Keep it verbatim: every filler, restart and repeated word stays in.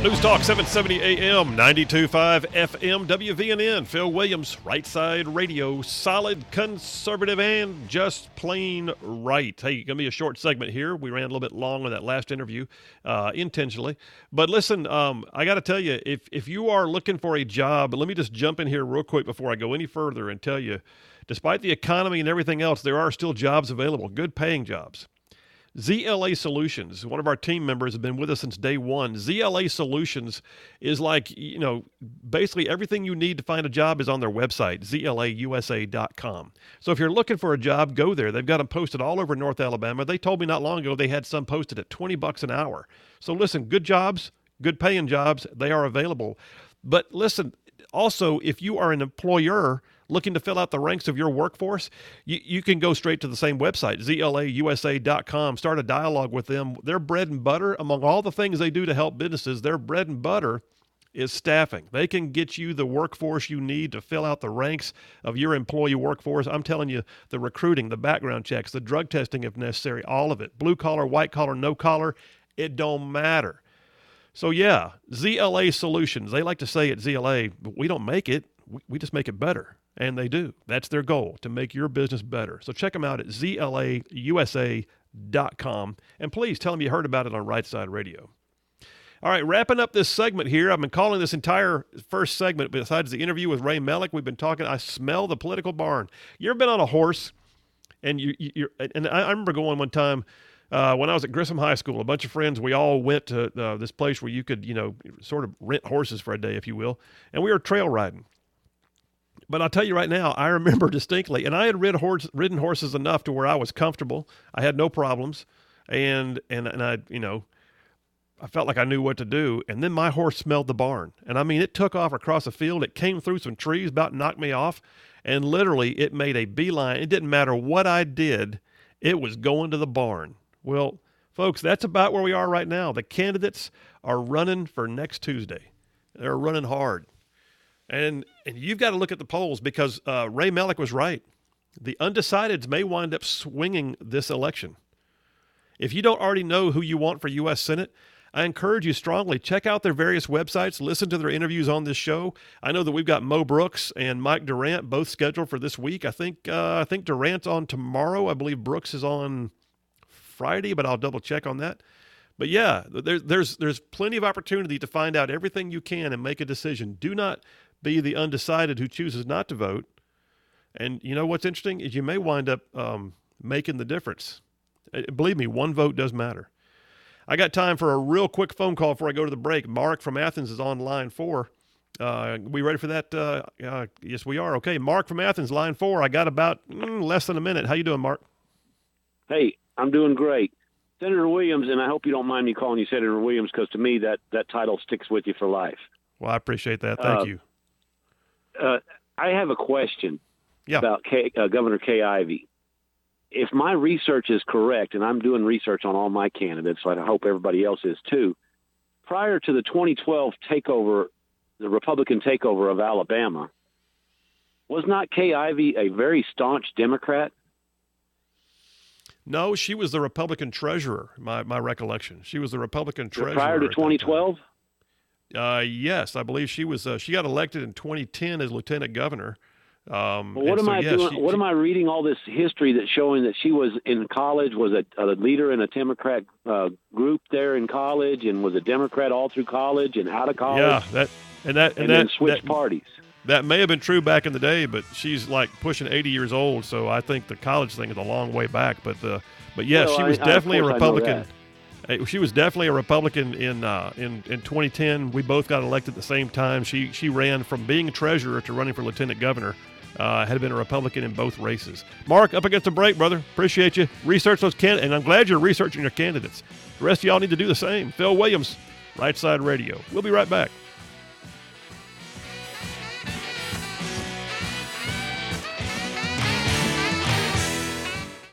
News Talk seven seventy A M, ninety-two point five F M, W V N N. Phil Williams, Right Side Radio, solid, conservative, and just plain right. Hey, going to be a short segment here. We ran a little bit long on that last interview, uh, intentionally. But listen, um, I got to tell you, if, if you are looking for a job, let me just jump in here real quick before I go any further and tell you, despite the economy and everything else, there are still jobs available, good paying jobs. Z L A Solutions, one of our team members, has been with us since day one. Z L A Solutions is like, you know, basically everything you need to find a job is on their website, Z L A U S A dot com. So if you're looking for a job, go there. They've got them posted all over North Alabama. They told me not long ago they had some posted at twenty bucks an hour. So listen, good jobs, good paying jobs, they are available. But listen, also, if you are an employer looking to fill out the ranks of your workforce, you, you can go straight to the same website, Z L A U S A dot com, start a dialogue with them. Their bread and butter, among all the things they do to help businesses, their bread and butter is staffing. They can get you the workforce you need to fill out the ranks of your employee workforce. I'm telling you, the recruiting, the background checks, the drug testing if necessary, all of it. Blue collar, white collar, no collar, it don't matter. So yeah, Z L A Solutions, they like to say at Z L A, but we don't make it, we, we just make it better. And they do. That's their goal, to make your business better. So check them out at Z L A U S A dot com. And please tell them you heard about it on Right Side Radio. All right, wrapping up this segment here. I've been calling this entire first segment, besides the interview with Ray Mellick, we've been talking, I smell the political barn. You ever been on a horse? And you, you're, and I remember going one time uh, when I was at Grissom High School, a bunch of friends, we all went to uh, this place where you could, you know, sort of rent horses for a day, if you will. And we were trail riding. But I'll tell you right now, I remember distinctly, and I had rid horse, ridden horses enough to where I was comfortable. I had no problems, and and and I, you know, I felt like I knew what to do. And then my horse smelled the barn, and I mean, it took off across a field. It came through some trees, about knocked me off, and literally it made a beeline. It didn't matter what I did, it was going to the barn. Well, folks, that's about where we are right now. The candidates are running for next Tuesday. They're running hard. And and you've got to look at the polls, because uh, Ray Mellick was right. The undecideds may wind up swinging this election. If you don't already know who you want for U S Senate, I encourage you strongly, check out their various websites, listen to their interviews on this show. I know that we've got Mo Brooks and Mike Durant both scheduled for this week. I think uh, I think Durant's on tomorrow. I believe Brooks is on Friday, but I'll double check on that. But yeah, there, there's there's plenty of opportunity to find out everything you can and make a decision. Do not be the undecided who chooses not to vote. And you know what's interesting is you may wind up um, making the difference. Believe me, one vote does matter. I got time for a real quick phone call before I go to the break. Mark from Athens is on line four. Uh, we ready for that? Uh, uh, yes, we are. Okay, Mark from Athens, line four. I got about mm, less than a minute. How you doing, Mark? Hey, I'm doing great. Senator Williams, and I hope you don't mind me calling you Senator Williams, because to me that, that title sticks with you for life. Well, I appreciate that. Thank uh, you. Uh, I have a question yeah. about Kay, uh, Governor Kay Ivey. If my research is correct, and I'm doing research on all my candidates, so I hope everybody else is too, prior to the twenty twelve takeover, the Republican takeover of Alabama, was not Kay Ivey a very staunch Democrat? No, she was the Republican treasurer, my, my recollection. She was the Republican treasurer. Prior to twenty twelve? Uh, yes, I believe she was. Uh, she got elected in twenty ten as lieutenant governor. Um, well, what am so, I yeah, doing? She, what she, am I reading? All this history that's showing that she was in college, was a, a leader in a Democrat uh, group there in college, and was a Democrat all through college and out of college. Yeah, that and that and, and that then switched that, parties. That may have been true back in the day, but she's like pushing eighty years old, so I think the college thing is a long way back. But uh, but yeah, well, she was I, definitely I, a Republican. She was definitely a Republican in uh, in in twenty ten. We both got elected at the same time. She she ran from being treasurer to running for lieutenant governor. Uh, had been a Republican in both races. Mark, up against the break, brother. Appreciate you. Research those candidates, and I'm glad you're researching your candidates. The rest of y'all need to do the same. Phil Williams, Right Side Radio. We'll be right back.